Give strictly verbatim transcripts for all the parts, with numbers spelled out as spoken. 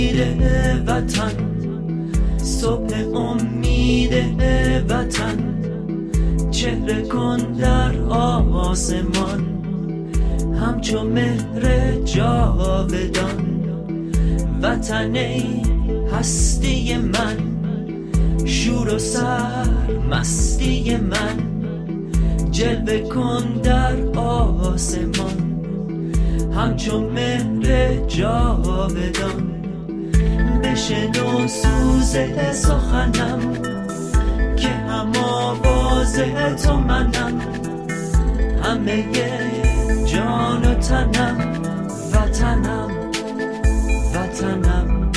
امید وطن، صبح امید وطن، چهره کن در آسمان همچون مهر جاودان. وطن ای هستی من، شور و سر مستی من، جلوه کن در آسمان همچون مهر جاودان. بشنو سوز سخنم که هم آواز تو منم، همه جان و تنم وطنم وطنم.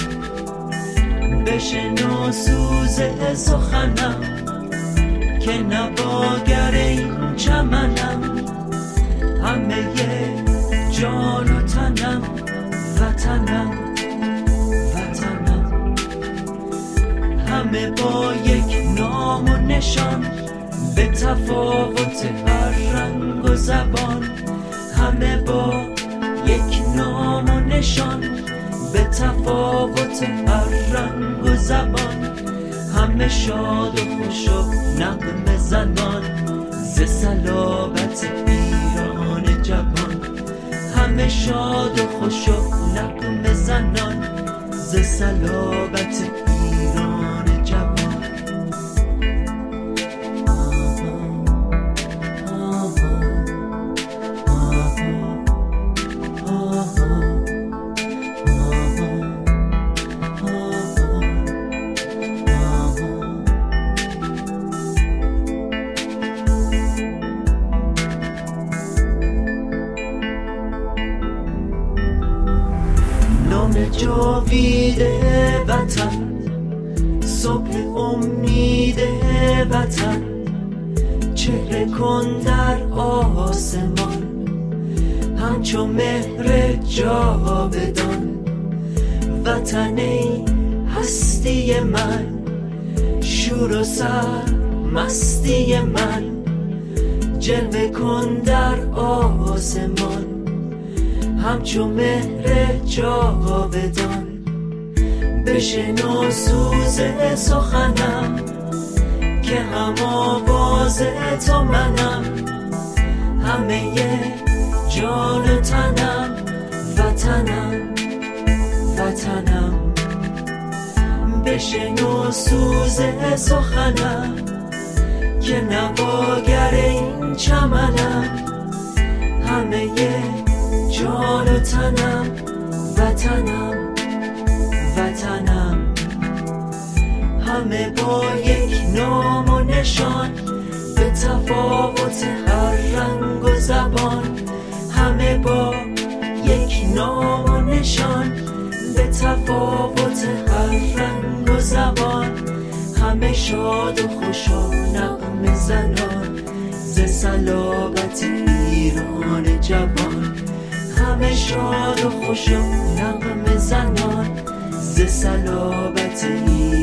بشنو سوز سخنم که نواگر این چمنم، همه جان و تنم وطنم وطنم. همه با یک نام و نشان، به تفاوت هر رنگ و زبان. همه با یک نام و نشان، به تفاوت هر رنگ و زبان. همه شاد و خوش و نغمه زنان، ز صلابت ایران جوان. همه شاد و خوش و نغمه زنان، ز صلابت ایران جوان. جاوید وطن، صبح امید وطن، چهره کن در آسمان همچون مهر جاودان. وطن ای هستی من، شور و سر مستی من، جلوه کن در آسمان همچون مهر جاودان. بشنو سوز سخنم که هم آواز تو منم، همه جان و تنم وطنم وطنم. بشنو سوز سخنم که نواگر این چمنم، همه جان و تنم وطنم وطنم. همه با یک نام و نشان، به تفاوت هر رنگ و زبان. همه با یک نام و نشان، به تفاوت هر رنگ و زبان. همه شاد و خوش و نغمه زنان، ز صلابت ایران جوان. همه شاد و خوش و نغمه زنان، ز صلابت ایران